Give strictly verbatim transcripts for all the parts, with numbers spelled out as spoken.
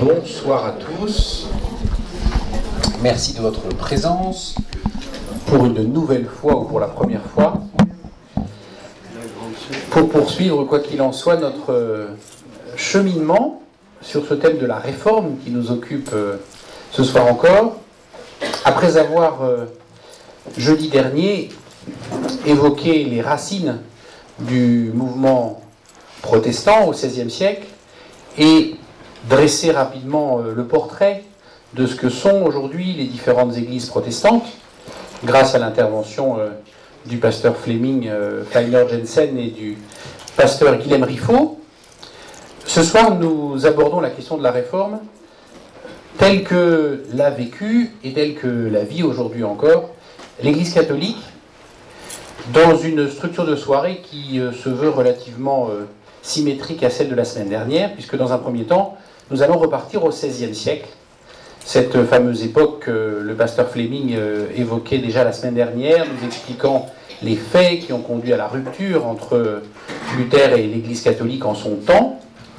Bonsoir à tous. Merci de votre présence pour une nouvelle fois ou pour la première fois pour poursuivre, quoi qu'il en soit, notre cheminement sur ce thème de la réforme qui nous occupe ce soir encore. Après avoir, jeudi dernier, évoqué les racines du mouvement protestant au seizième siècle et dresser rapidement le portrait de ce que sont aujourd'hui les différentes églises protestantes, grâce à l'intervention du pasteur Fleming Kleiner Jensen et du pasteur Guilhem Riffaut. Ce soir, nous abordons la question de la réforme telle que l'a vécue et telle que la vit aujourd'hui encore l'Église catholique, dans une structure de soirée qui se veut relativement symétrique à celle de la semaine dernière, puisque dans un premier temps, nous allons repartir au seizième siècle, cette fameuse époque que le pasteur Fleming évoquait déjà la semaine dernière, nous expliquant les faits qui ont conduit à la rupture entre Luther et l'Église catholique en son temps.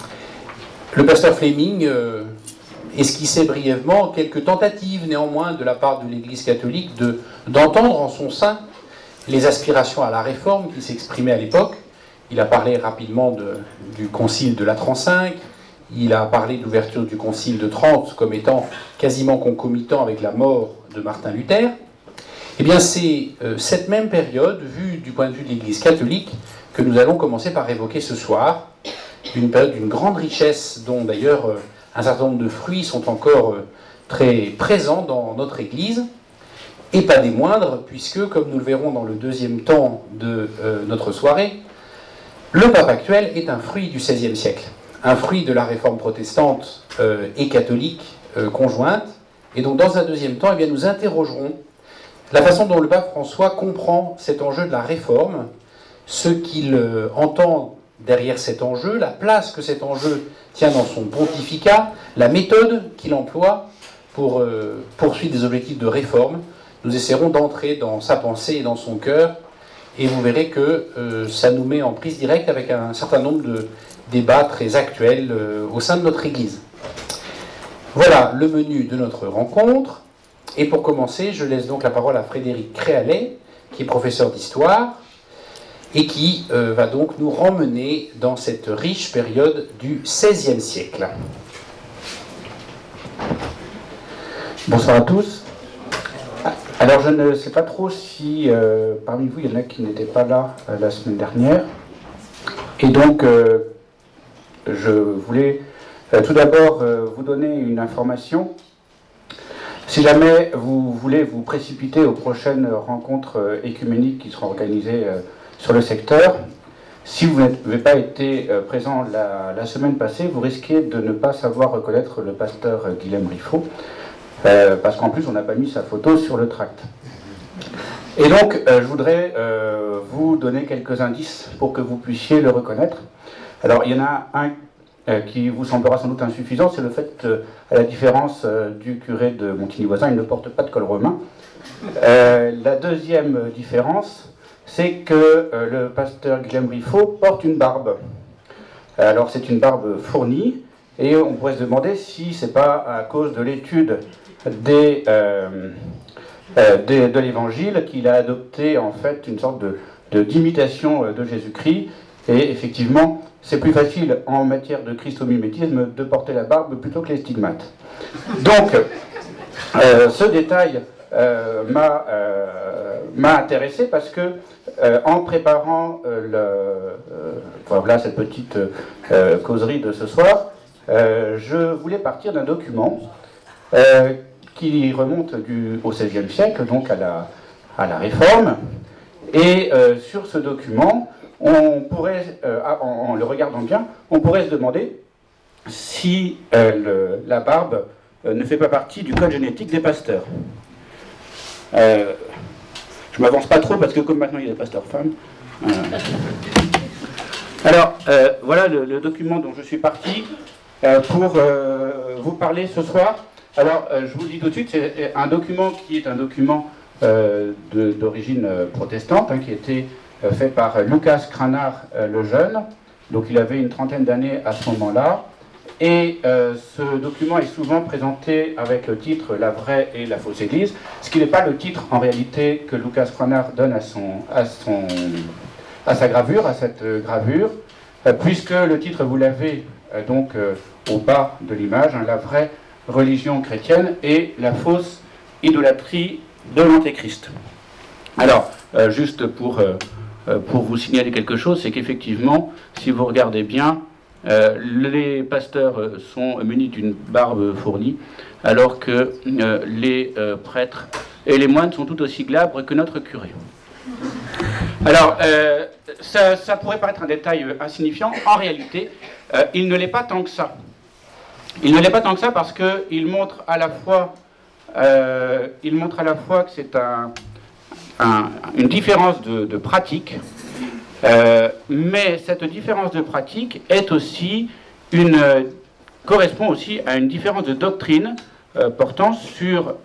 Le pasteur Fleming esquissait brièvement quelques tentatives néanmoins de la part de l'Église catholique de, d'entendre en son sein les aspirations à la réforme qui s'exprimaient à l'époque. Il a parlé rapidement de, du concile de Latran cinq, il a parlé de l'ouverture du concile de Trente comme étant quasiment concomitant avec la mort de Martin Luther. Eh bien, c'est euh, cette même période, vue du point de vue de l'Église catholique, que nous allons commencer par évoquer ce soir, une période d'une grande richesse, dont d'ailleurs euh, un certain nombre de fruits sont encore euh, très présents dans notre Église, et pas des moindres, puisque, comme nous le verrons dans le deuxième temps de euh, notre soirée, le pape actuel est un fruit du seizième siècle, un fruit de la réforme protestante euh, et catholique euh, conjointe, et donc dans un deuxième temps, eh bien, nous interrogerons la façon dont le pape François comprend cet enjeu de la réforme, ce qu'il euh, entend derrière cet enjeu, la place que cet enjeu tient dans son pontificat, la méthode qu'il emploie pour euh, poursuivre des objectifs de réforme. Nous essaierons d'entrer dans sa pensée et dans son cœur, et vous verrez que euh, ça nous met en prise directe avec un certain nombre de débats très actuels euh, au sein de notre Église. Voilà le menu de notre rencontre. Et pour commencer, je laisse donc la parole à Frédéric Créalet, qui est professeur d'histoire, et qui euh, va donc nous remmener dans cette riche période du seizième siècle. Bonsoir à tous. Alors je ne sais pas trop si euh, parmi vous il y en a qui n'étaient pas là euh, la semaine dernière. Et donc euh, je voulais euh, tout d'abord euh, vous donner une information. Si jamais vous voulez vous précipiter aux prochaines rencontres euh, écuméniques qui seront organisées euh, sur le secteur, si vous n'avez pas été euh, présent la, la semaine passée, vous risquez de ne pas savoir reconnaître le pasteur euh, Guilhem Riffaut. Euh, parce qu'en plus on n'a pas mis sa photo sur le tract. Et donc euh, je voudrais euh, vous donner quelques indices pour que vous puissiez le reconnaître. Alors il y en a un euh, qui vous semblera sans doute insuffisant, c'est le fait que, à la différence euh, du curé de Montigny-Voisin, il ne porte pas de col romain. Euh, la deuxième différence, c'est que euh, le pasteur Guilhem Riffaut porte une barbe. Alors c'est une barbe fournie, et on pourrait se demander si c'est pas à cause de l'étude Des, euh, euh, des, de l'Évangile qu'il a adopté en fait une sorte de, de, d'imitation de Jésus-Christ, et effectivement c'est plus facile en matière de christomimétisme de porter la barbe plutôt que les stigmates. Donc euh, ce détail euh, m'a, euh, m'a intéressé parce que euh, en préparant euh, le, euh, voilà cette petite euh, causerie de ce soir, euh, je voulais partir d'un document euh, qui remonte du, au seizième siècle, donc à la, à la Réforme. Et euh, sur ce document, on pourrait, euh, en, en le regardant bien, on pourrait se demander si euh, le, la barbe euh, ne fait pas partie du code génétique des pasteurs. Euh, je ne m'avance pas trop parce que comme maintenant il y a des pasteurs femmes. Euh... Alors, euh, voilà le, le document dont je suis parti euh, pour euh, vous parler ce soir. Alors, euh, je vous le dis tout de suite, c'est un document qui est un document euh, de, d'origine euh, protestante, hein, qui a été euh, fait par Lucas Cranach euh, le Jeune. Donc, il avait une trentaine d'années à ce moment-là. et euh, ce document est souvent présenté avec le titre « La vraie et la fausse Église », ce qui n'est pas le titre en réalité que Lucas Cranach donne à, son, à, son, à sa gravure, à cette gravure, euh, puisque le titre, vous l'avez euh, donc euh, au bas de l'image, hein, « La vraie religion chrétienne et la fausse idolâtrie de l'Antéchrist ». Alors, euh, juste pour, euh, pour vous signaler quelque chose, c'est qu'effectivement, si vous regardez bien, Euh, les pasteurs euh, sont munis d'une barbe fournie, alors que euh, les euh, prêtres et les moines sont tout aussi glabres que notre curé. Alors, euh, ça, ça pourrait paraître un détail insignifiant. En réalité, euh, il ne l'est pas tant que ça. Il ne l'est pas tant que ça parce qu'il montre à la fois, euh, il montre à la fois que c'est un, un, une différence de, de pratique. Euh, mais cette différence de pratique est aussi une, euh, correspond aussi à une différence de doctrine euh, portant sur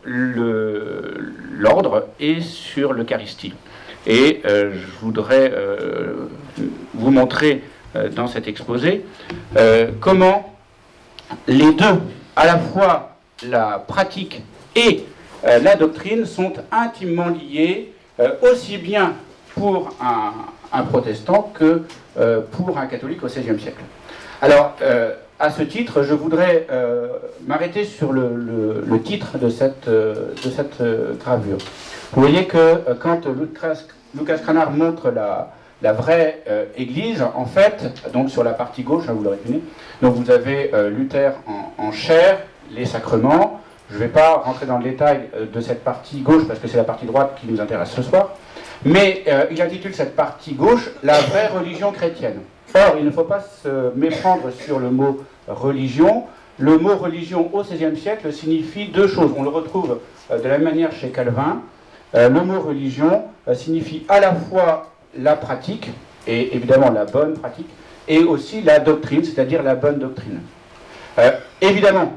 le, l'ordre et sur l'Eucharistie. Et euh, je voudrais euh, vous montrer euh, dans cet exposé euh, comment les deux, à la fois la pratique et euh, la doctrine, sont intimement liés, euh, aussi bien pour un un protestant que euh, pour un catholique au seizième siècle. Alors, euh, à ce titre, je voudrais euh, m'arrêter sur le, le, le titre de cette, euh, de cette euh, gravure. Vous voyez que euh, quand Lucas, Lucas Cranach montre la, la vraie euh, Église, en fait, donc sur la partie gauche, hein, vous l'aurez deviné, donc vous avez euh, Luther en, en chair, les sacrements. Je ne vais pas rentrer dans le détail euh, de cette partie gauche, parce que c'est la partie droite qui nous intéresse ce soir. Mais euh, il intitule cette partie gauche « La vraie religion chrétienne ». Or, il ne faut pas se méprendre sur le mot « religion ». Le mot « religion » au seizième siècle signifie deux choses. On le retrouve euh, de la même manière chez Calvin. Euh, le mot « religion euh, » signifie à la fois la pratique, et évidemment la bonne pratique, et aussi la doctrine, c'est-à-dire la bonne doctrine. Euh, évidemment,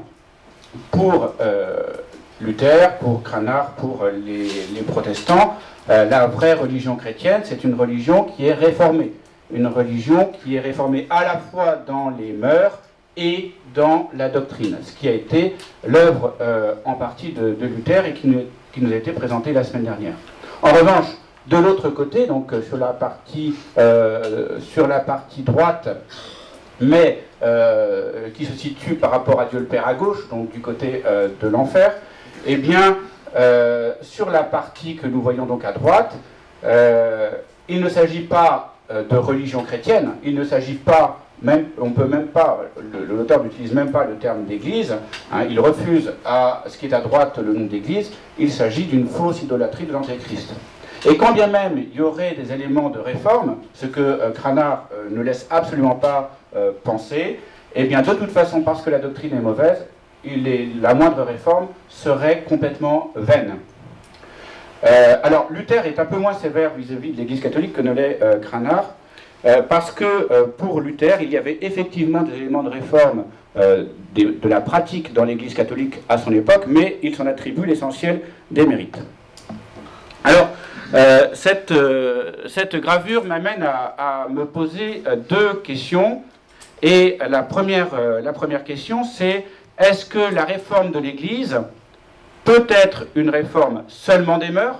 pour euh, Luther, pour Cranach, pour les, les protestants, Euh, la vraie religion chrétienne, c'est une religion qui est réformée. Une religion qui est réformée à la fois dans les mœurs et dans la doctrine, ce qui a été l'œuvre euh, en partie de, de Luther et qui nous, qui nous a été présentée la semaine dernière. En revanche, de l'autre côté, donc euh, sur, la partie, euh, sur la partie droite, mais euh, qui se situe par rapport à Dieu le Père à gauche, donc du côté euh, de l'enfer, eh bien, Euh, sur la partie que nous voyons donc à droite, euh, il ne s'agit pas euh, de religion chrétienne, il ne s'agit pas, même, on peut même pas, l'auteur n'utilise même pas le terme d'église, hein, il refuse à ce qui est à droite le nom d'église, il s'agit d'une fausse idolâtrie de l'Antéchrist. Et quand bien même il y aurait des éléments de réforme, ce que euh, Cranach euh, ne laisse absolument pas euh, penser, eh bien de toute façon, parce que la doctrine est mauvaise, Il est, la moindre réforme serait complètement vaine. Euh, alors, Luther est un peu moins sévère vis-à-vis de l'Église catholique que ne l'est euh, Cranach, euh, parce que euh, pour Luther, il y avait effectivement des éléments de réforme euh, de, de la pratique dans l'Église catholique à son époque, mais il s'en attribue l'essentiel des mérites. Alors, euh, cette, euh, cette gravure m'amène à, à me poser euh, deux questions, et la première, euh, la première question, c'est: est-ce que la réforme de l'Église peut être une réforme seulement des mœurs,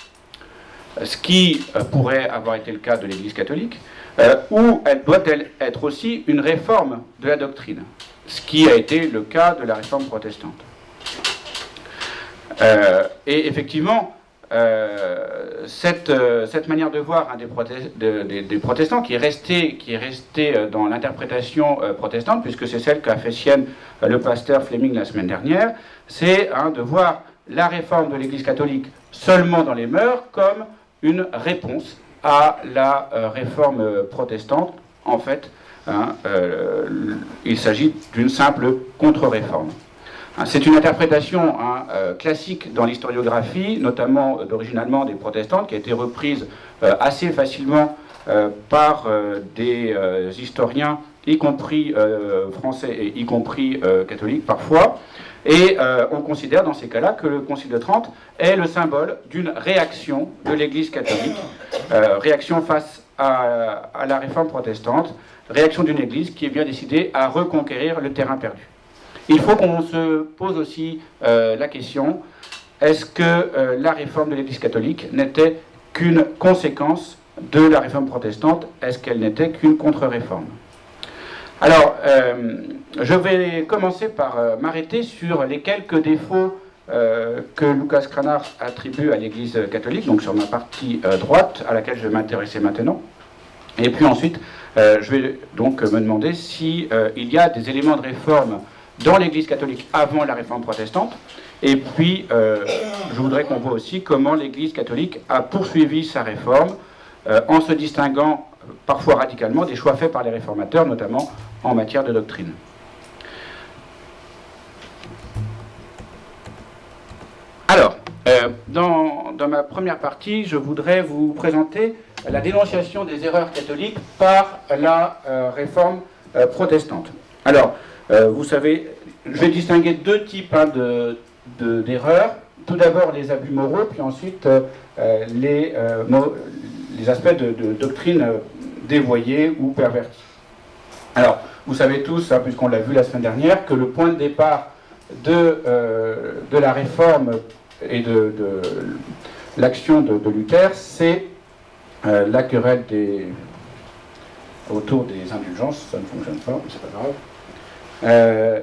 ce qui euh, pourrait avoir été le cas de l'Église catholique, euh, ou elle doit-elle être aussi une réforme de la doctrine, ce qui a été le cas de la réforme protestante. Euh, et effectivement, euh, cette, euh, cette manière de voir hein, des, protest de, de, des protestants qui est restée, qui est restée euh, dans l'interprétation euh, protestante, puisque c'est celle qu'a fait sienne euh, le pasteur Fleming la semaine dernière, c'est hein, de voir la réforme de l'Église catholique seulement dans les mœurs comme une réponse à la euh, réforme protestante. En fait, hein, euh, il s'agit d'une simple contre-réforme. C'est une interprétation hein, euh, classique dans l'historiographie, notamment euh, d'origine allemande et protestante, qui a été reprise euh, assez facilement euh, par euh, des euh, historiens, y compris euh, français et y compris euh, catholiques parfois. Et euh, on considère dans ces cas-là que le Concile de Trente est le symbole d'une réaction de l'Église catholique, euh, réaction face à, à la réforme protestante, réaction d'une Église qui est bien décidée à reconquérir le terrain perdu. Il faut qu'on se pose aussi euh, la question, est-ce que euh, la réforme de l'Église catholique n'était qu'une conséquence de la réforme protestante? Est-ce qu'elle n'était qu'une contre-réforme? Alors, euh, je vais commencer par euh, m'arrêter sur les quelques défauts euh, que Lucas Cranach attribue à l'Église catholique, donc sur ma partie euh, droite, à laquelle je vais m'intéresser maintenant. Et puis ensuite, euh, je vais donc me demander s'il euh, y a des éléments de réforme dans l'Église catholique avant la réforme protestante. Et puis, euh, je voudrais qu'on voit aussi comment l'Église catholique a poursuivi sa réforme euh, en se distinguant parfois radicalement des choix faits par les réformateurs, notamment en matière de doctrine. Alors, euh, dans, dans ma première partie, je voudrais vous présenter la dénonciation des erreurs catholiques par la euh, réforme euh, protestante. Alors, euh, vous savez, je vais distinguer deux types hein, de, de, d'erreurs. Tout d'abord les abus moraux, puis ensuite euh, les, euh, les aspects de, de doctrine euh, dévoyée ou pervertie. Alors, vous savez tous, hein, puisqu'on l'a vu la semaine dernière, que le point de départ de, euh, de la réforme et de, de l'action de, de Luther, c'est euh, la querelle des, autour des indulgences. Ça ne fonctionne pas, mais c'est pas grave. Euh,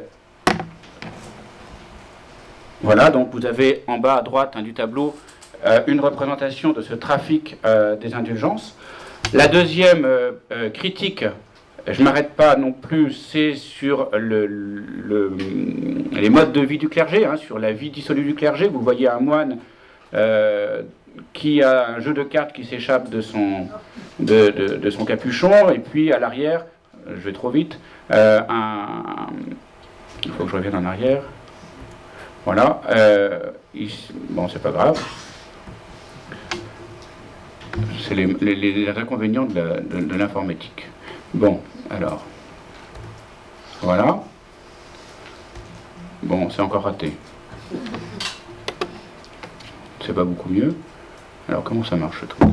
voilà, donc vous avez en bas à droite hein, du tableau euh, une représentation de ce trafic euh, des indulgences. La deuxième euh, euh, critique, je ne m'arrête pas non plus, c'est sur le, le, les modes de vie du clergé, hein, sur la vie dissolue du clergé. Vous voyez un moine euh, qui a un jeu de cartes qui s'échappe de son, de, de, de son capuchon, et puis à l'arrière, je vais trop vite, euh, un, il faut que je revienne en arrière. Voilà. Euh, ici, bon, c'est pas grave. C'est les, les, les inconvénients de, la, de, de l'informatique. Bon, alors. Voilà. Bon, c'est encore raté. C'est pas beaucoup mieux. Alors, comment ça marche, ce truc?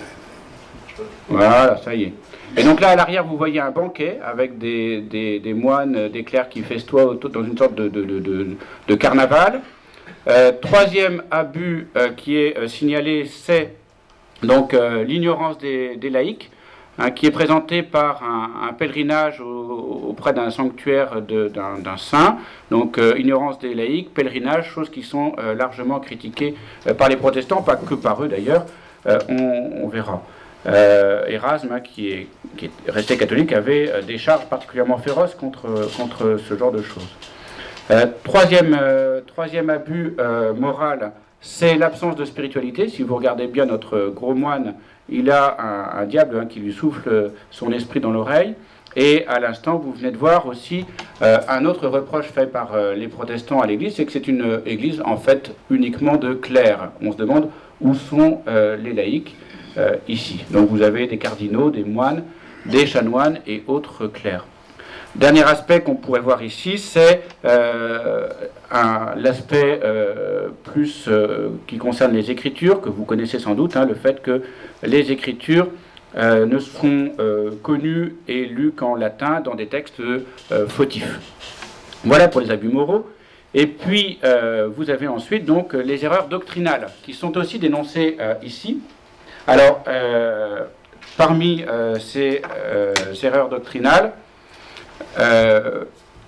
Voilà, ça y est. Et donc là, à l'arrière, vous voyez un banquet avec des, des, des moines, des clercs qui festoient dans une sorte de, de, de, de, de carnaval. Euh, troisième abus euh, qui est euh, signalé, c'est donc euh, l'ignorance des, des laïcs, hein, qui est présenté par un, un pèlerinage au, auprès d'un sanctuaire de, d'un, d'un saint. Donc euh, ignorance des laïcs, pèlerinage, choses qui sont euh, largement critiquées euh, par les protestants, pas que par eux d'ailleurs, euh, on, on verra. Euh, Erasme, hein, qui, est, qui est resté catholique, avait euh, des charges particulièrement féroces contre, contre ce genre de choses. Euh, troisième, euh, troisième abus euh, moral, c'est l'absence de spiritualité. Si vous regardez bien notre gros moine, il a un, un diable hein, qui lui souffle son esprit dans l'oreille. Et à l'instant, vous venez de voir aussi euh, un autre reproche fait par euh, les protestants à l'Église, c'est que c'est une Église en fait uniquement de clercs. On se demande où sont euh, les laïcs. Euh, ici. Donc vous avez des cardinaux, des moines, des chanoines et autres clercs. Dernier aspect qu'on pourrait voir ici, c'est euh, l'aspect euh, plus euh, qui concerne les Écritures, que vous connaissez sans doute, hein, le fait que les Écritures euh, ne sont euh, connues et lues qu'en latin dans des textes euh, fautifs. Voilà pour les abus moraux. Et puis euh, vous avez ensuite donc les erreurs doctrinales, qui sont aussi dénoncées euh, ici. Alors, euh, parmi euh, ces, euh, ces erreurs doctrinales, euh,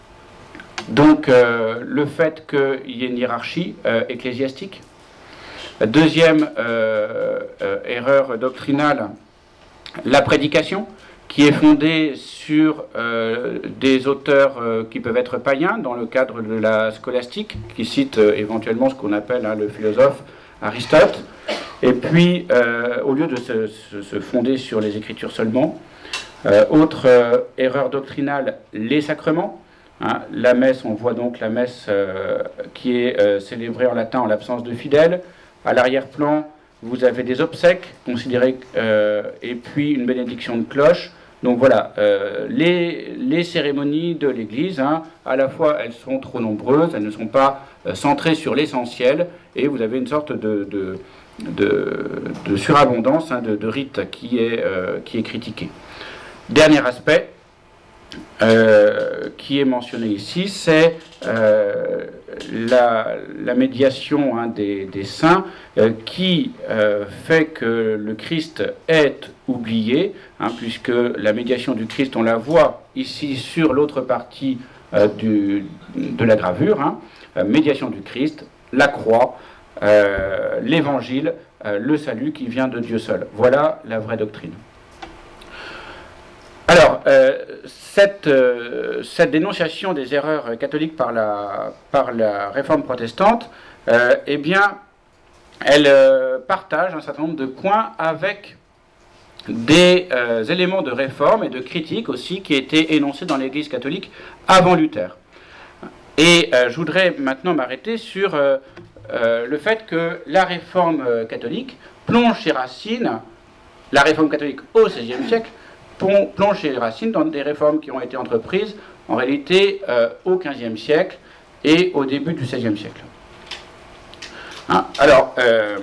donc euh, le fait qu'il y ait une hiérarchie euh, ecclésiastique. Deuxième euh, euh, erreur doctrinale, la prédication, qui est fondée sur euh, des auteurs euh, qui peuvent être païens, dans le cadre de la scolastique, qui cite euh, éventuellement ce qu'on appelle hein, le philosophe Aristote. Et puis, euh, au lieu de se, se, se fonder sur les Écritures seulement, euh, autre euh, erreur doctrinale, les sacrements. Hein, la messe, on voit donc la messe euh, qui est euh, célébrée en latin en l'absence de fidèles. À l'arrière-plan, vous avez des obsèques considérées, euh, et puis une bénédiction de cloche. Donc voilà, euh, les, les cérémonies de l'Église, hein, à la fois elles sont trop nombreuses, elles ne sont pas euh, centrées sur l'essentiel, et vous avez une sorte de, de, de, de surabondance hein, de, de rites qui est, euh, qui est critiquée. Dernier aspect euh, qui est mentionné ici, c'est euh, la, la médiation hein, des, des saints euh, qui euh, fait que le Christ est oublié, hein, puisque la médiation du Christ, on la voit ici sur l'autre partie euh, du, de la gravure, hein, euh, médiation du Christ, la croix, euh, l'évangile, euh, le salut qui vient de Dieu seul. Voilà la vraie doctrine. Alors, euh, cette, euh, cette dénonciation des erreurs catholiques par la, par la réforme protestante, euh, eh bien, elle euh, partage un certain nombre de points avec des euh, éléments de réforme et de critique aussi qui étaient énoncés dans l'Église catholique avant Luther. Et euh, je voudrais maintenant m'arrêter sur euh, euh, le fait que la réforme catholique plonge ses racines, la réforme catholique au seizième siècle, plonge ses racines dans des réformes qui ont été entreprises en réalité euh, au quinzième siècle et au début du seizième siècle. Hein, alors, euh,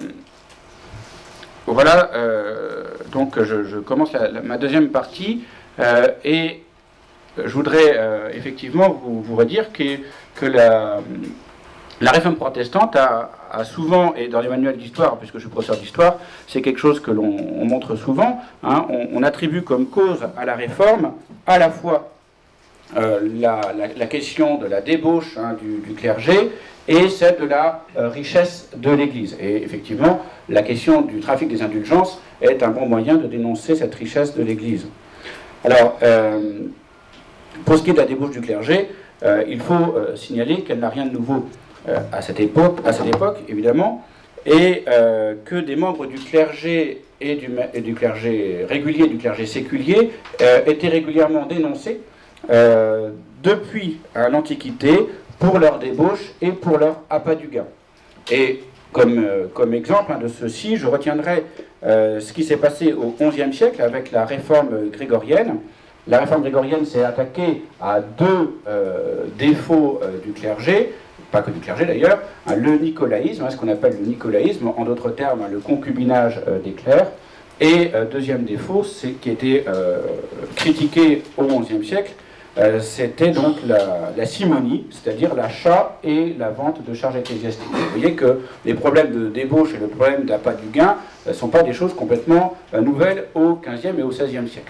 voilà, euh, donc je, je commence la, la, ma deuxième partie euh, et je voudrais euh, effectivement vous, vous redire que, que la, la réforme protestante a, a souvent, et dans les manuels d'histoire, puisque je suis professeur d'histoire, c'est quelque chose que l'on montre souvent, hein, on, on attribue comme cause à la réforme à la fois euh, la, la, la question de la débauche hein, du, du clergé et celle de la euh, richesse de l'Église. Et effectivement, la question du trafic des indulgences est un bon moyen de dénoncer cette richesse de l'Église. Alors, euh, pour ce qui est de la débauche du clergé, euh, il faut euh, signaler qu'elle n'a rien de nouveau euh, à cette époque, à cette époque évidemment, et euh, que des membres du clergé et du, et du clergé régulier, du clergé séculier, euh, étaient régulièrement dénoncés euh, depuis euh, l'Antiquité pour leur débauche et pour leur appât du gain. Et comme, euh, comme exemple hein, de ceci, je retiendrai euh, ce qui s'est passé au onzième siècle avec la réforme grégorienne. La réforme grégorienne s'est attaquée à deux euh, défauts euh, du clergé, pas que du clergé d'ailleurs, hein, le nicolaïsme, hein, ce qu'on appelle le nicolaïsme, en d'autres termes hein, le concubinage euh, des clercs, et euh, deuxième défaut, c'est qui était euh, critiqué au onzième siècle, euh, c'était donc la, la simonie, c'est-à-dire l'achat et la vente de charges ecclésiastiques. Vous voyez que les problèmes de débauche et le problème d'appât du gain ne euh, sont pas des choses complètement euh, nouvelles au quinzième et au seizième siècle.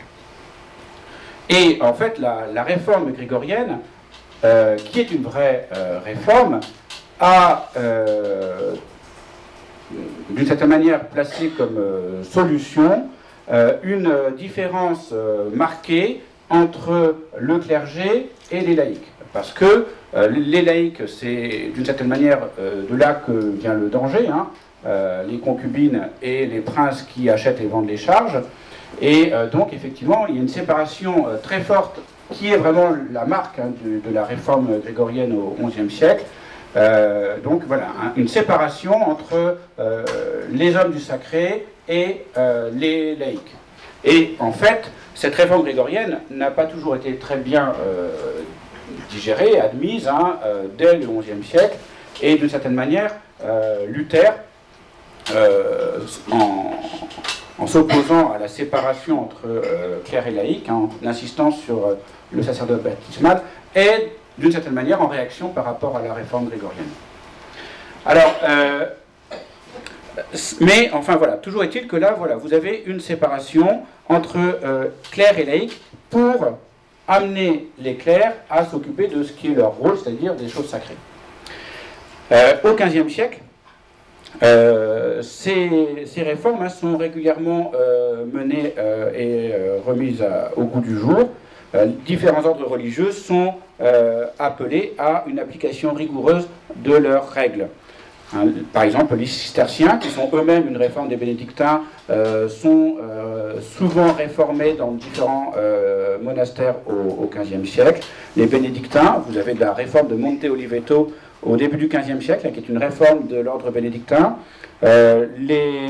Et en fait, la, la réforme grégorienne, euh, qui est une vraie euh, réforme, a, euh, d'une certaine manière, placé comme euh, solution euh, une différence euh, marquée entre le clergé et les laïcs. Parce que euh, les laïcs, c'est d'une certaine manière euh, de là que vient le danger, hein, euh, les concubines et les princes qui achètent et vendent les charges. Et euh, donc, effectivement, il y a une séparation euh, très forte qui est vraiment la marque hein, de, de la réforme grégorienne au onzième siècle. Euh, donc, voilà, hein, une séparation entre euh, les hommes du sacré et euh, les laïcs. Et en fait, cette réforme grégorienne n'a pas toujours été très bien euh, digérée, admise, hein, euh, dès le onzième siècle. Et d'une certaine manière, euh, Luther, euh, en... en s'opposant à la séparation entre euh, clerc et laïc, hein, en insistant sur euh, le sacerdoce baptismal, est d'une certaine manière en réaction par rapport à la réforme grégorienne. Alors, euh, mais enfin voilà, toujours est-il que là, voilà, vous avez une séparation entre euh, clerc et laïc pour amener les clercs à s'occuper de ce qui est leur rôle, c'est-à-dire des choses sacrées. Euh, au quinzième siècle, Euh, ces, ces réformes hein, sont régulièrement euh, menées euh, et euh, remises à, au goût du jour. Euh, différents ordres religieux sont euh, appelés à une application rigoureuse de leurs règles. Hein, par exemple, les cisterciens, qui sont eux-mêmes une réforme des bénédictins, euh, sont euh, souvent réformés dans différents euh, monastères au quinzième siècle. Les bénédictins, vous avez de la réforme de Monte Oliveto au début du quinzième siècle, qui est une réforme de l'ordre bénédictin. Euh, les,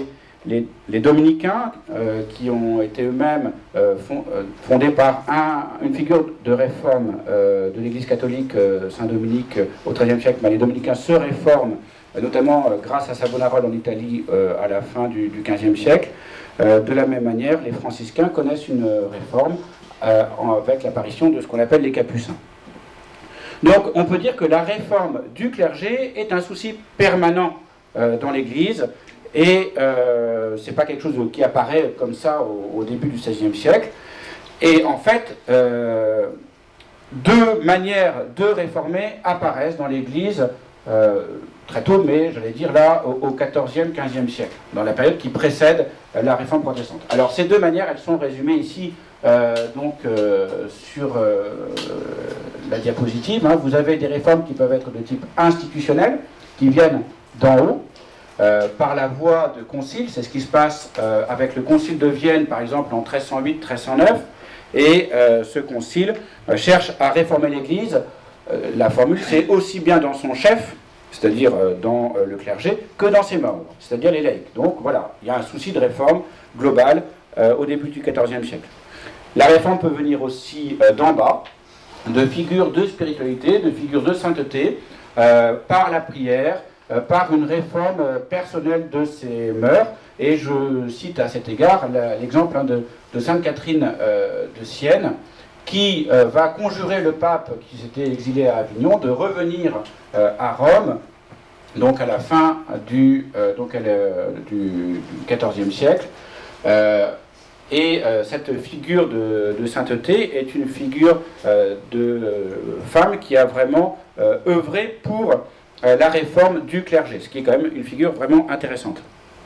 les, les dominicains, euh, qui ont été eux-mêmes euh, fond, euh, fondés par un, une figure de réforme euh, de l'Église catholique, euh, Saint-Dominique, euh, au treizième siècle. Mais les dominicains se réforment, euh, notamment euh, grâce à Savonarola en Italie euh, à la fin du, du quinzième siècle. Euh, de la même manière, les franciscains connaissent une réforme euh, en, avec l'apparition de ce qu'on appelle les capucins. Donc on peut dire que la réforme du clergé est un souci permanent euh, dans l'Église, et euh, ce n'est pas quelque chose qui apparaît comme ça au, au début du seizième siècle. Et en fait, euh, deux manières de réformer apparaissent dans l'Église euh, très tôt, mais j'allais dire là au quatorzième, quinzième siècle, dans la période qui précède euh, la réforme protestante. Alors ces deux manières, elles sont résumées ici euh, donc, euh, sur euh, la diapositive. Hein. Vous avez des réformes qui peuvent être de type institutionnel, qui viennent d'en haut, Euh, par la voie de concile. C'est ce qui se passe euh, avec le concile de Vienne, par exemple, en treize cent huit treize cent neuf, et euh, ce concile euh, cherche à réformer l'Église. Euh, la formule, c'est aussi bien dans son chef, c'est-à-dire euh, dans euh, le clergé, que dans ses membres, c'est-à-dire les laïcs. Donc voilà, il y a un souci de réforme globale euh, au début du quatorzième siècle. La réforme peut venir aussi euh, d'en bas, de figures de spiritualité, de figures de sainteté, euh, par la prière, Euh, par une réforme euh, personnelle de ses mœurs. Et je cite à cet égard l'exemple hein, de, de Sainte Catherine euh, de Sienne, qui euh, va conjurer le pape qui s'était exilé à Avignon de revenir euh, à Rome, donc à la fin du, euh, donc elle, euh, du, du quatorzième siècle. Euh, et euh, cette figure de, de sainteté est une figure euh, de euh, femme qui a vraiment euh, œuvré pour la réforme du clergé, ce qui est quand même une figure vraiment intéressante.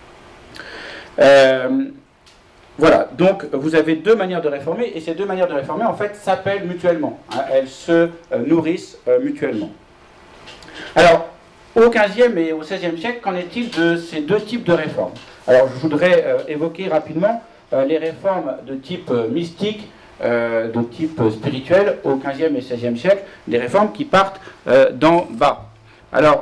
Euh, voilà, donc vous avez deux manières de réformer, et ces deux manières de réformer, en fait, s'appellent mutuellement. Hein, elles se euh, nourrissent euh, mutuellement. Alors, au quinzième et au seizième siècle, qu'en est-il de ces deux types de réformes? Alors, je voudrais euh, évoquer rapidement euh, les réformes de type euh, mystique, euh, de type spirituel, au quinzième et seizième siècle, des réformes qui partent euh, d'en bas. Alors,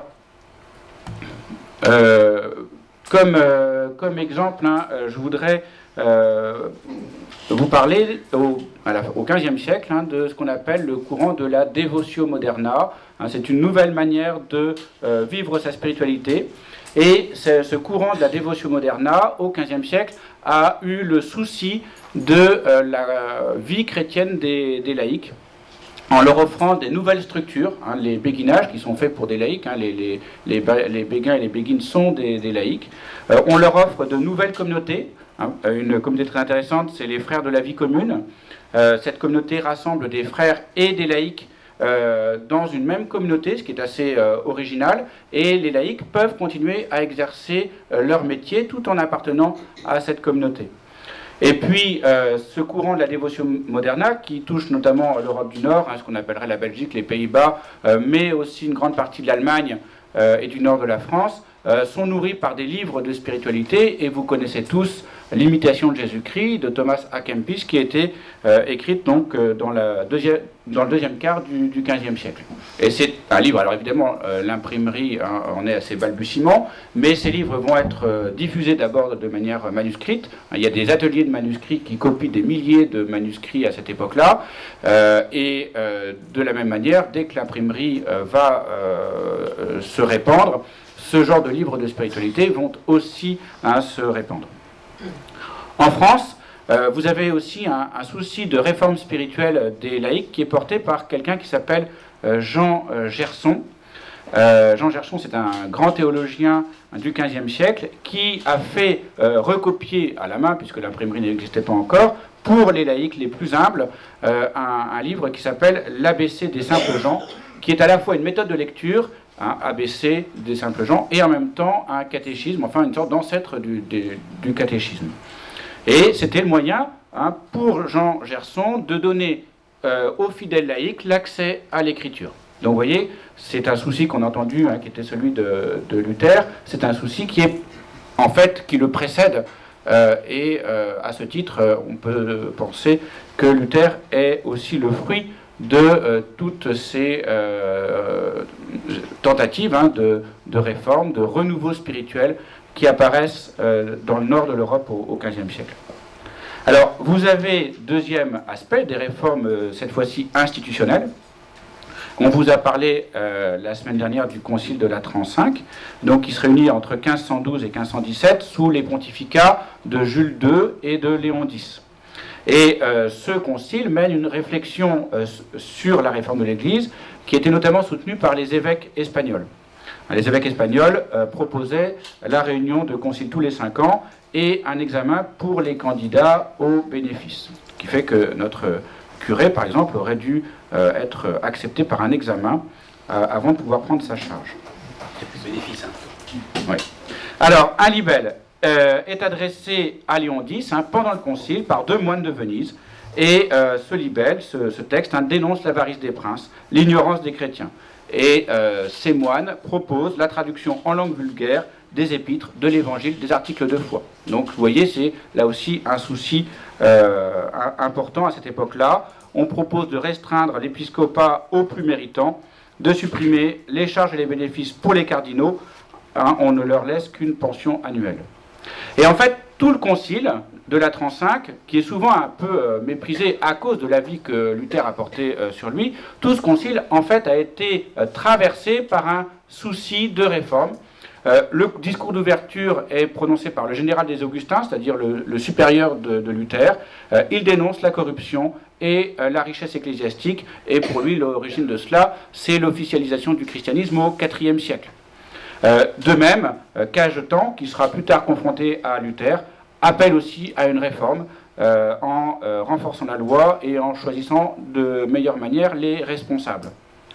euh, comme, euh, comme exemple, hein, je voudrais euh, vous parler au, à la, au quinzième siècle hein, de ce qu'on appelle le courant de la Devotio Moderna. Hein, c'est une nouvelle manière de euh, vivre sa spiritualité. Et ce courant de la Devotio Moderna, au quinzième siècle, a eu le souci de euh, la vie chrétienne des, des laïcs, en leur offrant des nouvelles structures, hein, les béguinages qui sont faits pour des laïcs, hein, les, les, les, les béguins et les béguines sont des, des laïcs. Euh, on leur offre de nouvelles communautés. Hein, une communauté très intéressante, c'est les Frères de la Vie Commune. Euh, cette communauté rassemble des frères et des laïcs euh, dans une même communauté, ce qui est assez euh, original, et les laïcs peuvent continuer à exercer euh, leur métier tout en appartenant à cette communauté. Et puis, euh, ce courant de la Devotio Moderna, qui touche notamment l'Europe du Nord, hein, ce qu'on appellerait la Belgique, les Pays-Bas, euh, mais aussi une grande partie de l'Allemagne euh, et du nord de la France, euh, sont nourris par des livres de spiritualité, et vous connaissez tous l'Imitation de Jésus-Christ de Thomas à Kempis, qui a été euh, écrite donc, euh, dans, la deuxième, dans le deuxième quart du, du quinzième siècle. Et c'est un livre, alors évidemment, euh, l'imprimerie hein, en est à ses balbutiements, mais ces livres vont être euh, diffusés d'abord de manière manuscrite. Il y a des ateliers de manuscrits qui copient des milliers de manuscrits à cette époque-là, euh, et euh, de la même manière, dès que l'imprimerie euh, va euh, se répandre, ce genre de livres de spiritualité vont aussi hein, se répandre. En France, euh, vous avez aussi un, un souci de réforme spirituelle des laïcs qui est porté par quelqu'un qui s'appelle euh, Jean euh, Gerson. Euh, Jean Gerson, c'est un grand théologien hein, du quinzième siècle qui a fait euh, recopier à la main, puisque l'imprimerie n'existait pas encore, pour les laïcs les plus humbles, euh, un, un livre qui s'appelle l'A B C des simples gens, qui est à la fois une méthode de lecture, hein, A B C des simples gens, et en même temps un catéchisme, enfin une sorte d'ancêtre du, du, du catéchisme. Et c'était le moyen hein, pour Jean Gerson de donner euh, aux fidèles laïcs l'accès à l'écriture. Donc vous voyez, c'est un souci qu'on a entendu, hein, qui était celui de, de Luther, c'est un souci qui est en fait qui le précède, euh, et euh, à ce titre, euh, on peut penser que Luther est aussi le fruit de euh, toutes ces euh, tentatives hein, de, de réforme, de renouveau spirituel qui apparaissent euh, dans le nord de l'Europe au, au quinzième siècle. Alors, vous avez, deuxième aspect, des réformes, euh, cette fois-ci institutionnelles. On vous a parlé euh, la semaine dernière du Concile de Latran cinq, donc qui se réunit entre quinze cent douze et quinze cent dix-sept sous les pontificats de Jules deux et de Léon X. Et euh, ce concile mène une réflexion euh, sur la réforme de l'Église qui était notamment soutenue par les évêques espagnols. Les évêques espagnols euh, proposaient la réunion de concile tous les cinq ans et un examen pour les candidats aux bénéfices. Ce qui fait que notre curé, par exemple, aurait dû euh, être accepté par un examen euh, avant de pouvoir prendre sa charge. C'est plus bénéfice. Hein. Oui. Alors, un libelle euh, est adressé à Léon X hein, pendant le concile par deux moines de Venise. Et euh, ce libelle, ce, ce texte, hein, dénonce l'avarice des princes, l'ignorance des chrétiens. Et euh, ces moines proposent la traduction en langue vulgaire des épîtres, de l'évangile, des articles de foi. Donc vous voyez, c'est là aussi un souci euh, important à cette époque-là. On propose de restreindre l'épiscopat aux plus méritants, de supprimer les charges et les bénéfices pour les cardinaux. Hein, on ne leur laisse qu'une pension annuelle. Et en fait, tout le concile de Latran cinq, qui est souvent un peu euh, méprisé à cause de l'avis que Luther a porté euh, sur lui, tout ce concile, en fait, a été euh, traversé par un souci de réforme. Euh, le discours d'ouverture est prononcé par le général des Augustins, c'est-à-dire le, le supérieur de, de Luther. Euh, il dénonce la corruption et euh, la richesse ecclésiastique, et pour lui, l'origine de cela, c'est l'officialisation du christianisme au quatrième siècle. Euh, de même, euh, Cajetan, qui sera plus tard confronté à Luther, appelle aussi à une réforme euh, en euh, renforçant la loi et en choisissant de meilleure manière les responsables.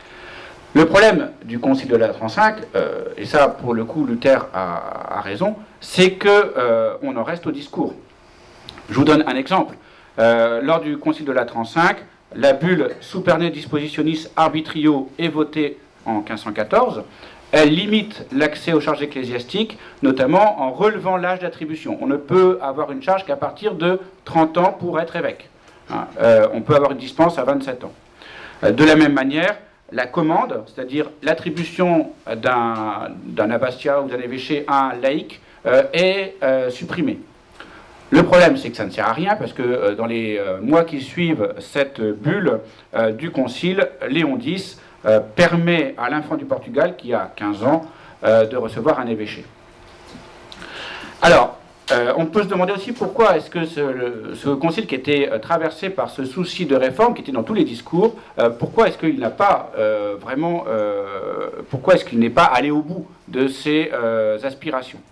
Le problème du Concile de Latran cinq, euh, et ça pour le coup Luther a, a raison, c'est qu'on euh, en reste au discours. Je vous donne un exemple. Euh, lors du Concile de Latran cinq, la bulle Superne Dispositionis Arbitrio est votée en quinze cent quatorze. Elle limite l'accès aux charges ecclésiastiques, notamment en relevant l'âge d'attribution. On ne peut avoir une charge qu'à partir de trente ans pour être évêque. Hein, euh, on peut avoir une dispense à vingt-sept ans. Euh, de la même manière, la commande, c'est-à-dire l'attribution d'un, d'un abbatiat ou d'un évêché à un laïc, euh, est euh, supprimée. Le problème, c'est que ça ne sert à rien, parce que euh, dans les euh, mois qui suivent cette bulle euh, du Concile, Léon X euh, permet à l'infant du Portugal, qui a quinze ans, euh, de recevoir un évêché. Alors, Euh, on peut se demander aussi pourquoi est-ce que ce, le, ce concile qui était euh, traversé par ce souci de réforme, qui était dans tous les discours, euh, pourquoi est-ce qu'il n'a pas euh, vraiment, euh, pourquoi est-ce qu'il n'est pas allé au bout de ses euh, aspirations?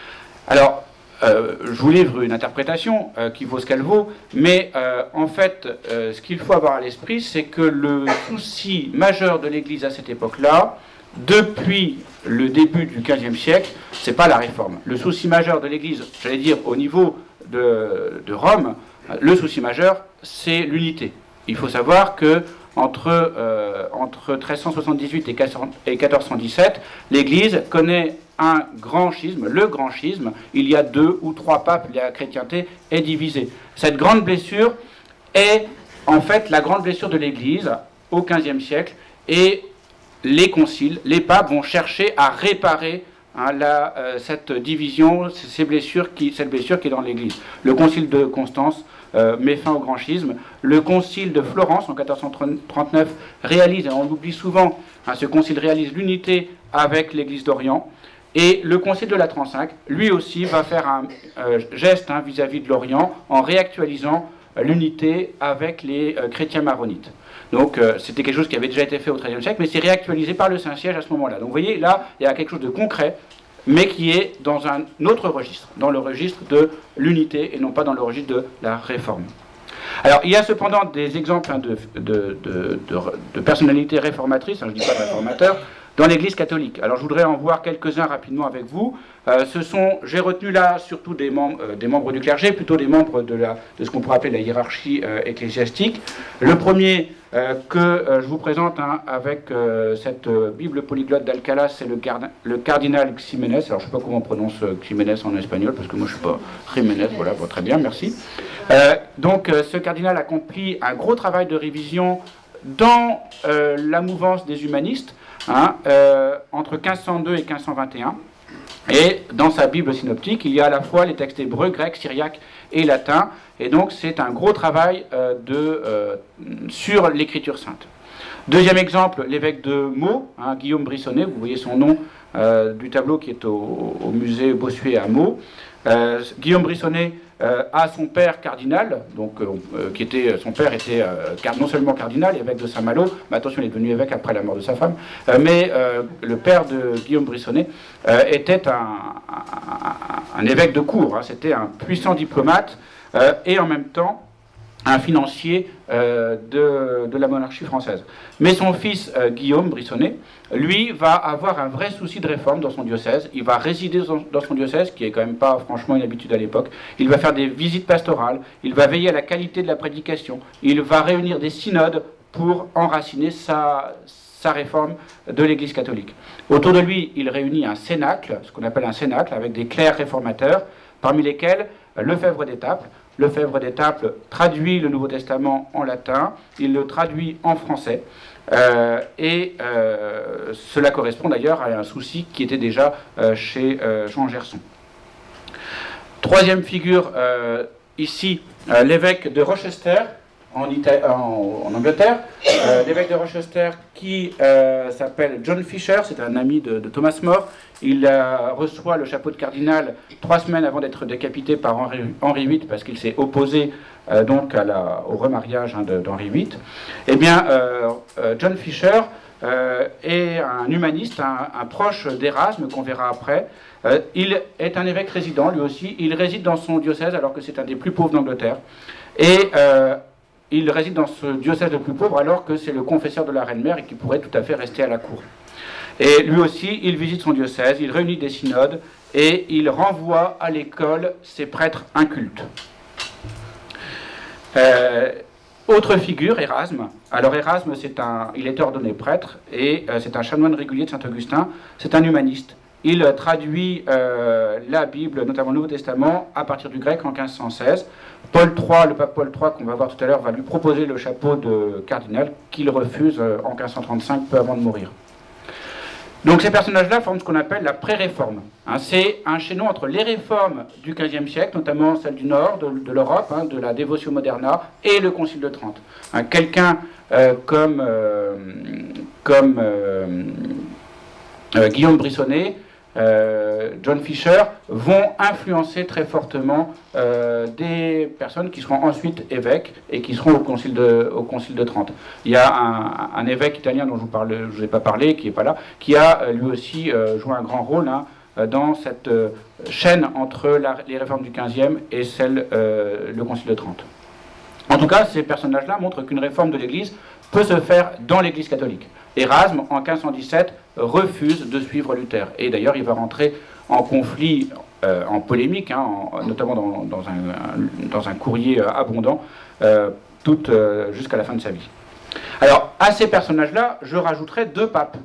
Alors, euh, je vous livre une interprétation euh, qui vaut ce qu'elle vaut, mais euh, en fait, euh, ce qu'il faut avoir à l'esprit, c'est que le souci majeur de l'Église à cette époque-là, depuis le début du quinzième siècle, ce n'est pas la réforme. Le souci majeur de l'Église, j'allais dire au niveau de, de Rome, le souci majeur, c'est l'unité. Il faut savoir que entre, euh, entre treize cent soixante-dix-huit et quatorze cent dix-sept, l'Église connaît un grand schisme, le grand schisme. Il y a deux ou trois papes, la chrétienté est divisée. Cette grande blessure est en fait la grande blessure de l'Église au quinzième siècle, et les conciles, les papes vont chercher à réparer hein, la, euh, cette division, ces blessures qui, cette blessure qui est dans l'Église. Le concile de Constance euh, met fin au grand schisme. Le concile de Florence en quatorze cent trente-neuf réalise, et on l'oublie souvent, hein, ce concile réalise l'unité avec l'Église d'Orient. Et le concile de Latran cinq, lui aussi, va faire un euh, geste hein, vis-à-vis de l'Orient en réactualisant euh, l'unité avec les euh, chrétiens maronites. Donc euh, c'était quelque chose qui avait déjà été fait au treizième siècle, mais c'est réactualisé par le Saint-Siège à ce moment-là. Donc vous voyez, là, il y a quelque chose de concret, mais qui est dans un autre registre, dans le registre de l'unité et non pas dans le registre de la réforme. Alors il y a cependant des exemples hein, de, de, de, de, de personnalités réformatrices, hein, je ne dis pas réformateurs, dans l'Église catholique. Alors je voudrais en voir quelques-uns rapidement avec vous. Euh, ce sont, j'ai retenu là surtout des membres, euh, des membres du clergé, plutôt des membres de, la, de ce qu'on pourrait appeler la hiérarchie euh, ecclésiastique. Le premier euh, que euh, je vous présente hein, avec euh, cette euh, Bible polyglotte d'Alcala, c'est le, card le cardinal Ximénez. Alors je ne sais pas comment on prononce euh, Ximénez en espagnol, parce que moi je ne suis pas Jiménez, voilà, bon, très bien, merci. Euh, donc euh, ce cardinal accomplit un gros travail de révision dans euh, la mouvance des humanistes, hein, euh, entre quinze cent deux et quinze cent vingt et un. Et dans sa Bible synoptique, il y a à la fois les textes hébreux, grecs, syriaques et latins. Et donc c'est un gros travail euh, de, euh, sur l'écriture sainte. Deuxième exemple, l'évêque de Meaux, hein, Guillaume Brissonnet, vous voyez son nom euh, du tableau qui est au, au musée Bossuet à Meaux. Euh, Guillaume Brissonnet euh, a son père cardinal, donc, euh, qui était, son père était euh, non seulement cardinal, évêque de Saint-Malo, mais attention, il est devenu évêque après la mort de sa femme, euh, mais euh, le père de Guillaume Brissonnet euh, était un, un, un évêque de cour, hein, c'était un puissant diplomate euh, et en même temps un financier euh, de, de la monarchie française. Mais son fils, euh, Guillaume Brissonnet, lui, va avoir un vrai souci de réforme dans son diocèse. Il va résider dans son diocèse, qui est quand même pas franchement une habitude à l'époque. Il va faire des visites pastorales, il va veiller à la qualité de la prédication, il va réunir des synodes pour enraciner sa, sa réforme de l'Église catholique. Autour de lui, il réunit un cénacle, ce qu'on appelle un cénacle, avec des clercs réformateurs, parmi lesquels Lefebvre d'Étaples. Lefebvre d'Étaples traduit le Nouveau Testament en latin, il le traduit en français, euh, et euh, cela correspond d'ailleurs à un souci qui était déjà euh, chez euh, Jean Gerson. Troisième figure, euh, ici, euh, l'évêque de Rochester, en, Ita- en, en Angleterre, euh, l'évêque de Rochester qui euh, s'appelle John Fisher, c'est un ami de, de Thomas More. Il euh, reçoit le chapeau de cardinal trois semaines avant d'être décapité par Henri, Henri huit, parce qu'il s'est opposé euh, donc à la, au remariage hein, d'Henri huit. Eh bien, euh, euh, John Fisher euh, est un humaniste, un, un proche d'Érasme, qu'on verra après. Euh, il est un évêque résident, lui aussi. Il réside dans son diocèse, alors que c'est un des plus pauvres d'Angleterre. Et euh, il réside dans ce diocèse le plus pauvre, alors que c'est le confesseur de la Reine-Mère et qui pourrait tout à fait rester à la cour. Et lui aussi, il visite son diocèse, il réunit des synodes et il renvoie à l'école ses prêtres incultes. Euh, autre figure, Érasme. Alors Érasme, c'est un, il était ordonné prêtre et euh, c'est un chanoine régulier de Saint-Augustin. C'est un humaniste. Il traduit euh, la Bible, notamment le Nouveau Testament, à partir du grec en quinze cent seize. Paul trois, le pape Paul trois, qu'on va voir tout à l'heure, va lui proposer le chapeau de cardinal qu'il refuse euh, en quinze cent trente-cinq, peu avant de mourir. Donc ces personnages-là forment ce qu'on appelle la pré-réforme. Hein, c'est un chaînon entre les réformes du quinzième siècle, notamment celle du Nord, de, de l'Europe, hein, de la Devotio Moderna, et le Concile de Trente. Hein, quelqu'un euh, comme, euh, comme euh, euh, Guillaume Brissonnet, Euh, John Fisher, vont influencer très fortement euh, des personnes qui seront ensuite évêques et qui seront au Concile de, au Concile de Trente. Il y a un, un évêque italien dont je ne vous ai pas parlé, qui n'est pas là, qui a lui aussi euh, joué un grand rôle hein, dans cette euh, chaîne entre la, les réformes du quinzième et celle, euh, le Concile de Trente. En tout cas, ces personnages-là montrent qu'une réforme de l'Église peut se faire dans l'Église catholique. Érasme, en quinze cent dix-sept, refuse de suivre Luther. Et d'ailleurs, il va rentrer en conflit, euh, en polémique, hein, en, notamment dans, dans, un, un, dans un courrier euh, abondant, euh, toute, euh, jusqu'à la fin de sa vie. Alors, à ces personnages-là, je rajouterai deux papes,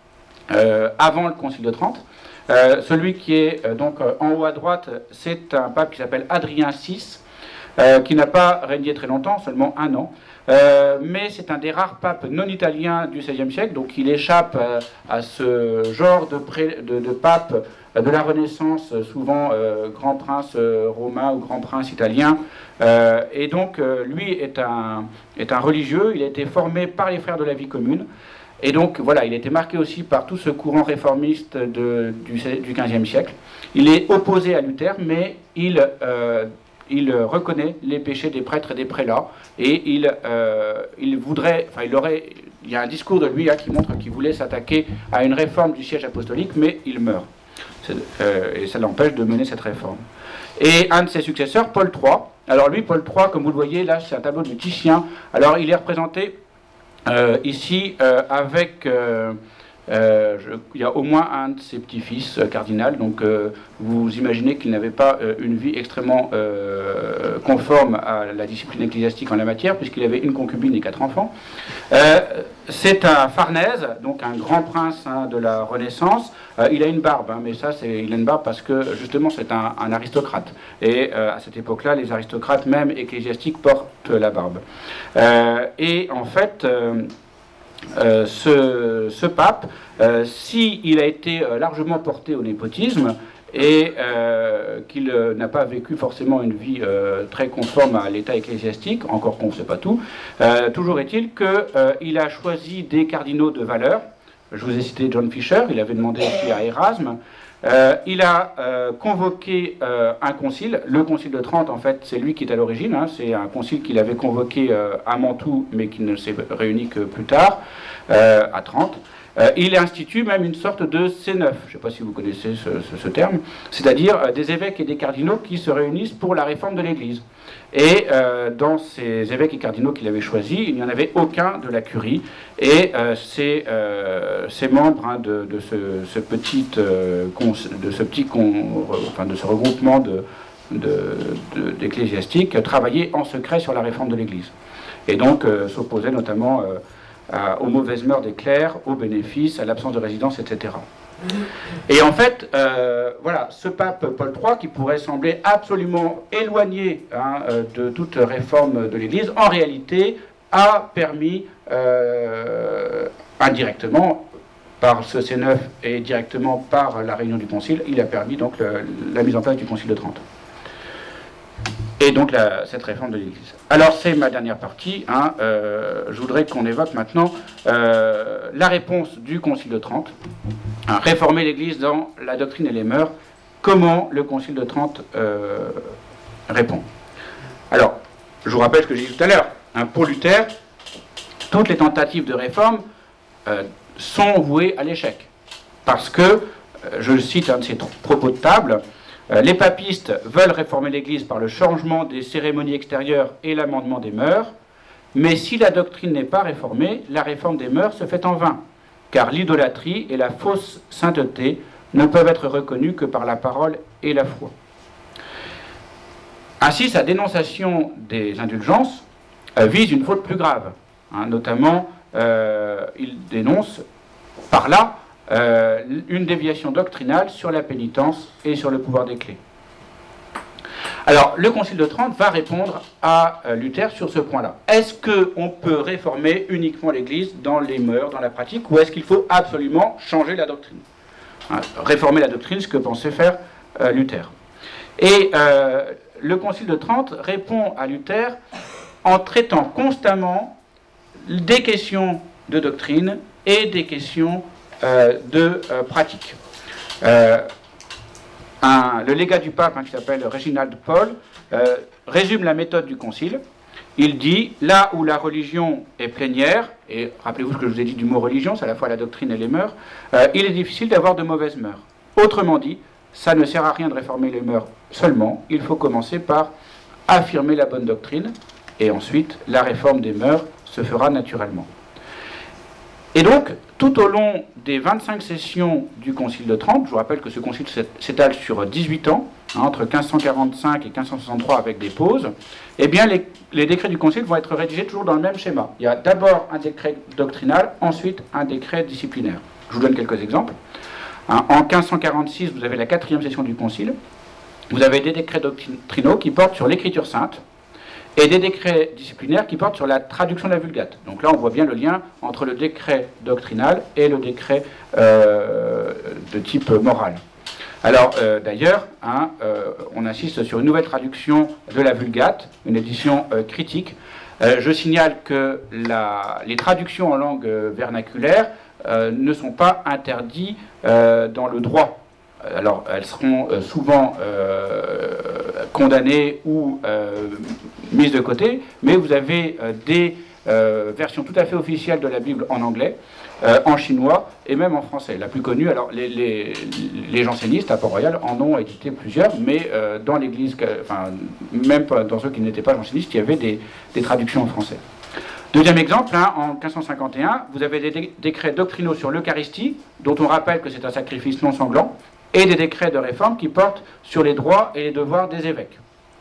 euh, avant le Concile de Trente. Euh, celui qui est euh, donc euh, en haut à droite, c'est un pape qui s'appelle Adrien six, euh, qui n'a pas régné très longtemps, seulement un an. Euh, mais c'est un des rares papes non italiens du seizième siècle, donc il échappe euh, à ce genre de, pré, de, de pape euh, de la Renaissance, souvent euh, grand prince euh, romain ou grand prince italien. Euh, et donc euh, lui est un, est un religieux, il a été formé par les frères de la vie commune. Et donc voilà, il a été marqué aussi par tout ce courant réformiste de, du, du quinzième siècle. Il est opposé à Luther, mais il... Euh, il reconnaît les péchés des prêtres et des prélats, et il, euh, il voudrait, enfin il aurait, il y a un discours de lui hein, qui montre qu'il voulait s'attaquer à une réforme du siège apostolique, mais il meurt. Euh, et ça l'empêche de mener cette réforme. Et un de ses successeurs, Paul trois, alors lui, Paul trois, comme vous le voyez, là c'est un tableau de Titien, alors il est représenté euh, ici euh, avec... Euh, Euh, je, il y a au moins un de ses petits-fils euh, cardinal, donc euh, vous imaginez qu'il n'avait pas euh, une vie extrêmement euh, conforme à la discipline ecclésiastique en la matière, puisqu'il avait une concubine et quatre enfants. Euh, c'est un Farnèse, donc un grand prince hein, de la Renaissance. Euh, il a une barbe, hein, mais ça, c'est, il a une barbe parce que justement c'est un, un aristocrate. Et euh, à cette époque-là, les aristocrates, même ecclésiastiques, portent la barbe. Euh, et en fait... Euh, euh, ce, ce pape, euh, s'il a été euh, largement porté au népotisme et euh, qu'il euh, n'a pas vécu forcément une vie euh, très conforme à l'état ecclésiastique, encore qu'on ne sait pas tout, euh, toujours est-il qu'il a choisi des cardinaux de valeur. Je vous ai cité John Fisher, il avait demandé aussi à Erasme. Euh, il a euh, convoqué euh, un concile, le concile de Trente, en fait, c'est lui qui est à l'origine, hein, c'est un concile qu'il avait convoqué euh, à Mantoue, mais qui ne s'est réuni que plus tard, euh, à Trente. Euh, il institue même une sorte de C neuf, je ne sais pas si vous connaissez ce, ce, ce terme, c'est-à-dire euh, des évêques et des cardinaux qui se réunissent pour la réforme de l'Église. Et euh, dans ces évêques et cardinaux qu'il avait choisis, il n'y en avait aucun de la curie. Et euh, ces, euh, ces membres hein, de, de, ce, ce petit, euh, de, ce petit con, enfin, de ce regroupement de, de, de, d'ecclésiastiques travaillaient en secret sur la réforme de l'Église. Et donc euh, s'opposaient notamment euh, à, aux mauvaises mœurs des clercs, aux bénéfices, à l'absence de résidence, et cetera. Et en fait, euh, voilà, ce pape Paul trois, qui pourrait sembler absolument éloigné hein, de toute réforme de l'Église, en réalité a permis euh, indirectement, par ce C neuf et directement par la réunion du Concile, il a permis donc le, la mise en place du Concile de Trente. Et donc la, cette réforme de l'Église. Alors c'est ma dernière partie. Hein, euh, je voudrais qu'on évoque maintenant euh, la réponse du Concile de Trente. Hein, réformer l'Église dans la doctrine et les mœurs. Comment le Concile de Trente euh, répond. Alors, je vous rappelle ce que j'ai dit tout à l'heure. Hein, pour Luther, toutes les tentatives de réforme euh, sont vouées à l'échec. Parce que, euh, je cite un de ses propos de table, les papistes veulent réformer l'Église par le changement des cérémonies extérieures et l'amendement des mœurs, mais si la doctrine n'est pas réformée, la réforme des mœurs se fait en vain, car l'idolâtrie et la fausse sainteté ne peuvent être reconnues que par la parole et la foi. Ainsi, sa dénonciation des indulgences euh, vise une faute plus grave. Hein, notamment, euh, il dénonce par là Euh, une déviation doctrinale sur la pénitence et sur le pouvoir des clés. Alors, le Concile de Trente va répondre à euh, Luther sur ce point-là. Est-ce qu'on peut réformer uniquement l'Église dans les mœurs, dans la pratique, ou est-ce qu'il faut absolument changer la doctrine? Hein, réformer la doctrine, ce que pensait faire euh, Luther. Et euh, le Concile de Trente répond à Luther en traitant constamment des questions de doctrine et des questions Euh, de euh, pratique. Euh, un, le légat du pape, hein, qui s'appelle Reginald Paul, euh, résume la méthode du concile. Il dit, là où la religion est plénière, et rappelez-vous ce que je vous ai dit du mot religion, c'est à la fois la doctrine et les mœurs, euh, il est difficile d'avoir de mauvaises mœurs. Autrement dit, ça ne sert à rien de réformer les mœurs seulement, il faut commencer par affirmer la bonne doctrine, et ensuite la réforme des mœurs se fera naturellement. Et donc, tout au long des vingt-cinq sessions du Concile de Trente, je vous rappelle que ce concile s'étale sur dix-huit ans, hein, entre quinze cent quarante-cinq et quinze cent soixante-trois avec des pauses, eh bien les, les décrets du Concile vont être rédigés toujours dans le même schéma. Il y a d'abord un décret doctrinal, ensuite un décret disciplinaire. Je vous donne quelques exemples. Hein, en quinze cent quarante-six, vous avez la quatrième session du Concile. Vous avez des décrets doctrinaux qui portent sur l'écriture sainte, et des décrets disciplinaires qui portent sur la traduction de la Vulgate. Donc là, on voit bien le lien entre le décret doctrinal et le décret euh, de type moral. Alors, euh, d'ailleurs, hein, euh, on insiste sur une nouvelle traduction de la Vulgate, une édition euh, critique. Euh, je signale que la, les traductions en langue euh, vernaculaire euh, ne sont pas interdites euh, dans le droit. Alors, elles seront euh, souvent euh, condamnées ou euh, mises de côté, mais vous avez euh, des euh, versions tout à fait officielles de la Bible en anglais, euh, en chinois et même en français. La plus connue, alors les, les, les jansénistes à Port-Royal en ont édité plusieurs, mais euh, dans l'Église, enfin, même dans ceux qui n'étaient pas jansénistes, il y avait des, des traductions en français. Deuxième exemple, hein, en quinze cent cinquante et un, vous avez des dé- décrets doctrinaux sur l'Eucharistie, dont on rappelle que c'est un sacrifice non sanglant, et des décrets de réforme qui portent sur les droits et les devoirs des évêques.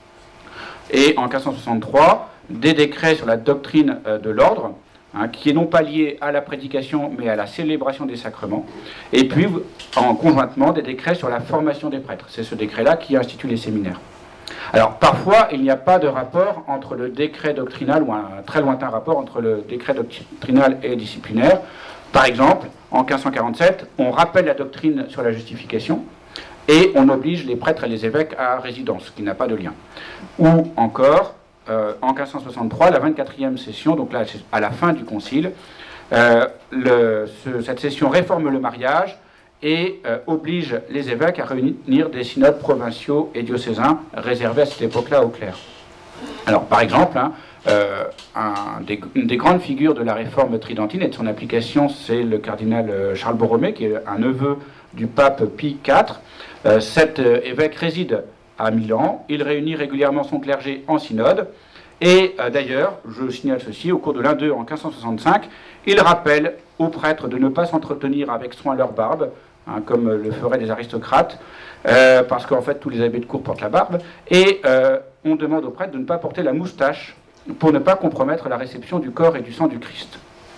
Et en quinze cent soixante-trois, des décrets sur la doctrine euh, de l'ordre, hein, qui est non pas liée à la prédication, mais à la célébration des sacrements. Et puis, en conjointement, des décrets sur la formation des prêtres. C'est ce décret-là qui institue les séminaires. Alors parfois, il n'y a pas de rapport entre le décret doctrinal, ou un très lointain rapport entre le décret doctrinal et disciplinaire. Par exemple, en quinze cent quarante-sept, on rappelle la doctrine sur la justification et on oblige les prêtres et les évêques à résidence, ce qui n'a pas de lien. Ou encore, euh, en quinze cent soixante-trois, la vingt-quatrième session, donc là à la fin du concile, euh, le, ce, cette session réforme le mariage et euh, oblige les évêques à réunir des synodes provinciaux et diocésains réservés à cette époque-là aux clercs. Alors, par exemple, hein, euh, un des, une des grandes figures de la réforme tridentine et de son application, c'est le cardinal Charles Borromée, qui est un neveu du pape Pie quatre. Euh, cet euh, évêque réside à Milan, il réunit régulièrement son clergé en synode, et euh, d'ailleurs, je signale ceci, au cours de l'un d'eux en quinze cent soixante-cinq, il rappelle aux prêtres de ne pas s'entretenir avec soin leur barbe, hein, comme le feraient des aristocrates, euh, parce qu'en fait tous les abbés de cour portent la barbe, et euh, on demande aux prêtres de ne pas porter la moustache pour ne pas compromettre la réception du corps et du sang du Christ.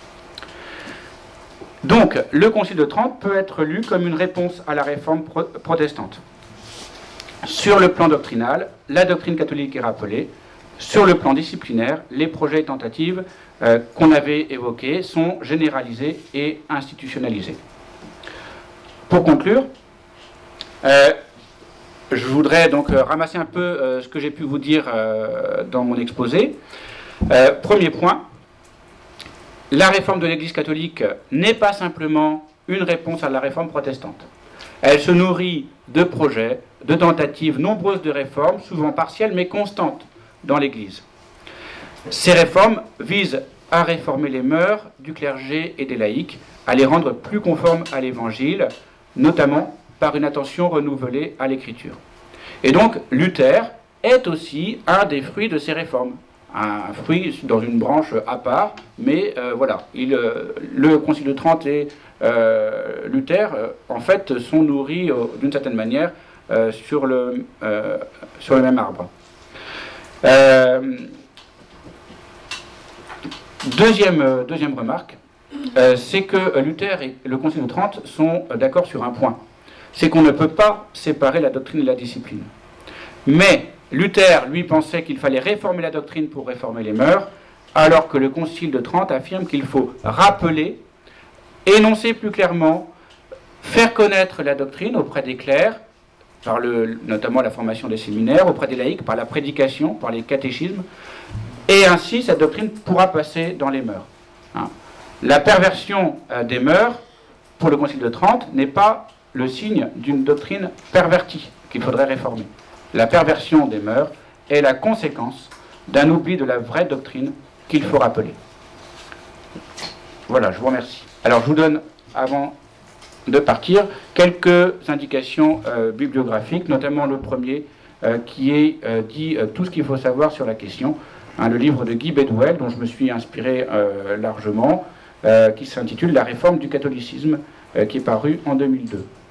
Donc, le Concile de Trente peut être lu comme une réponse à la réforme pro- protestante. Sur le plan doctrinal, la doctrine catholique est rappelée. Sur le plan disciplinaire, les projets et tentatives euh, qu'on avait évoqués sont généralisés et institutionnalisés. Pour conclure, euh, je voudrais donc euh, ramasser un peu euh, ce que j'ai pu vous dire euh, dans mon exposé. Euh, premier point, la réforme de l'Église catholique n'est pas simplement une réponse à la réforme protestante. Elle se nourrit de projets, de tentatives nombreuses de réformes, souvent partielles mais constantes dans l'Église. Ces réformes visent à réformer les mœurs du clergé et des laïcs, à les rendre plus conformes à l'Évangile, notamment par une attention renouvelée à l'Écriture. Et donc, Luther est aussi un des fruits de ces réformes. Un fruit dans une branche à part, mais euh, voilà, il, euh, le Concile de Trente et euh, Luther, euh, en fait, sont nourris euh, d'une certaine manière euh, sur, le, euh, sur le même arbre. Euh, deuxième, euh, deuxième remarque, euh, c'est que Luther et le Concile de Trente sont euh, d'accord sur un point, c'est qu'on ne peut pas séparer la doctrine et la discipline. Mais Luther, lui, pensait qu'il fallait réformer la doctrine pour réformer les mœurs, alors que le Concile de Trente affirme qu'il faut rappeler, énoncer plus clairement, faire connaître la doctrine auprès des clercs, par le, notamment la formation des séminaires, auprès des laïcs, par la prédication, par les catéchismes, et ainsi cette doctrine pourra passer dans les mœurs. Hein. La perversion euh, des mœurs, pour le Concile de Trente, n'est pas le signe d'une doctrine pervertie qu'il faudrait réformer. La perversion des mœurs est la conséquence d'un oubli de la vraie doctrine qu'il faut rappeler. Voilà, je vous remercie. Alors, je vous donne, avant de partir, quelques indications euh, bibliographiques, notamment le premier, euh, qui est euh, dit euh, tout ce qu'il faut savoir sur la question, hein, le livre de Guy Bedouel, dont je me suis inspiré euh, largement, euh, qui s'intitule « La réforme du catholicisme », euh, qui est paru en deux mille deux.